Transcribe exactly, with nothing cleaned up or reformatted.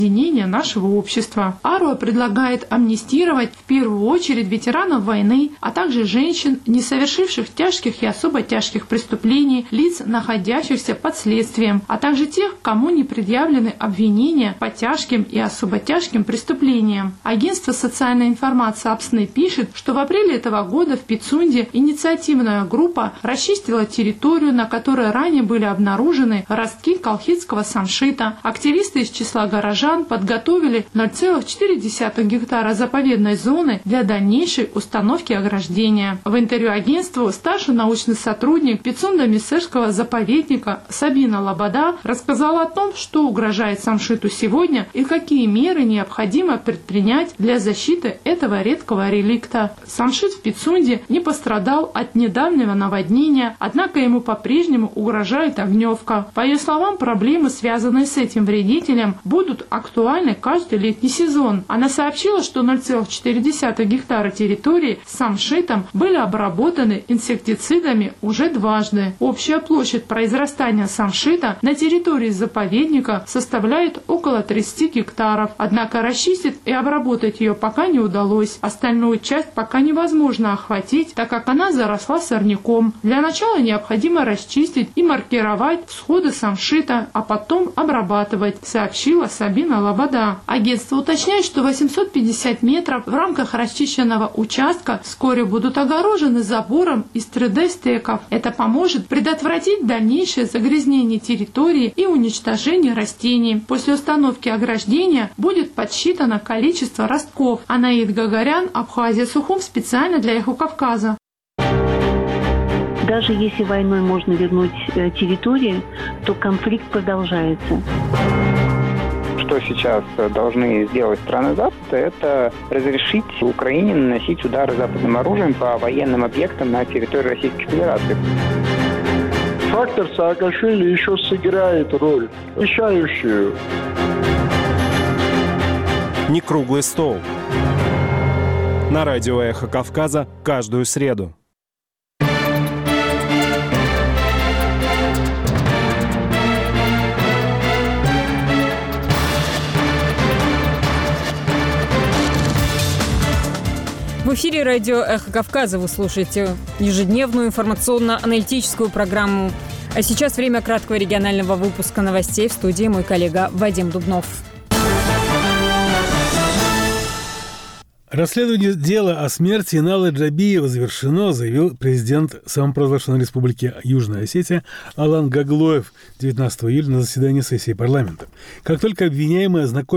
объединения нашего общества. Аруа предлагает амнистировать в первую очередь ветеранов войны, а также женщин, не совершивших тяжких и особо тяжких преступлений, лиц, находящихся под следствием, а также тех, кому не предъявлены обвинения по тяжким и особо тяжким преступлениям. Агентство социальной информации АПСНы пишет, что в апреле этого года в Пицунде инициативная группа расчистила территорию, на которой ранее были обнаружены ростки колхидского самшита. Активисты из числа горожан подготовили ноль целых четыре десятых гектара заповедной зоны для дальнейшей установки ограждения. В интервью агентству старший научный сотрудник Пицунда-Миссерского заповедника Сабина Лобода рассказала о том, что угрожает самшиту сегодня и какие меры необходимо предпринять для защиты этого редкого реликта. Самшит в Пицунде не пострадал от недавнего наводнения, однако ему по-прежнему угрожает огневка. По ее словам, проблемы, связанные с этим вредителем, будут актуальны каждый летний сезон. Она сообщила, что ноль целых четыре десятых гектара территории с самшитом были обработаны инсектицидами уже дважды. Общая площадь произрастания самшита на территории заповедника составляет около тридцати гектаров. Однако расчистить и обработать ее пока не удалось. Остальную часть пока невозможно охватить, так как она заросла сорняком. Для начала необходимо расчистить и маркировать всходы самшита, а потом обрабатывать, сообщила Сабина Лобода. Агентство уточняет, что восемьсот пятьдесят метров в рамках расчищенного участка вскоре будут огорожены забором из три дэ-стеков. Это поможет предотвратить дальнейшее загрязнение территории и уничтожение растений. После установки ограждения будет подсчитано количество ростков. Анаид Гагарян, Абхазия, Сухум, специально для Эхо Кавказа. Даже если войной можно вернуть территории, то конфликт продолжается. Что сейчас должны сделать страны Запада, это разрешить Украине наносить удары западным оружием по военным объектам на территории Российской Федерации. Фактор Саакашвили еще сыграет роль, решающую. Не круглый стол. На радио «Эхо Кавказа» каждую среду. В эфире радио «Эхо Кавказа» вы слушаете ежедневную информационно-аналитическую программу. А сейчас время краткого регионального выпуска новостей. В студии мой коллега Вадим Дубнов. Расследование дела о смерти Иналы Джабиева завершено, заявил президент самопровозглашенной республики Южная Осетия Алан Гаглоев девятнадцатого июля на заседании сессии парламента. Как только обвиняемые ознакомились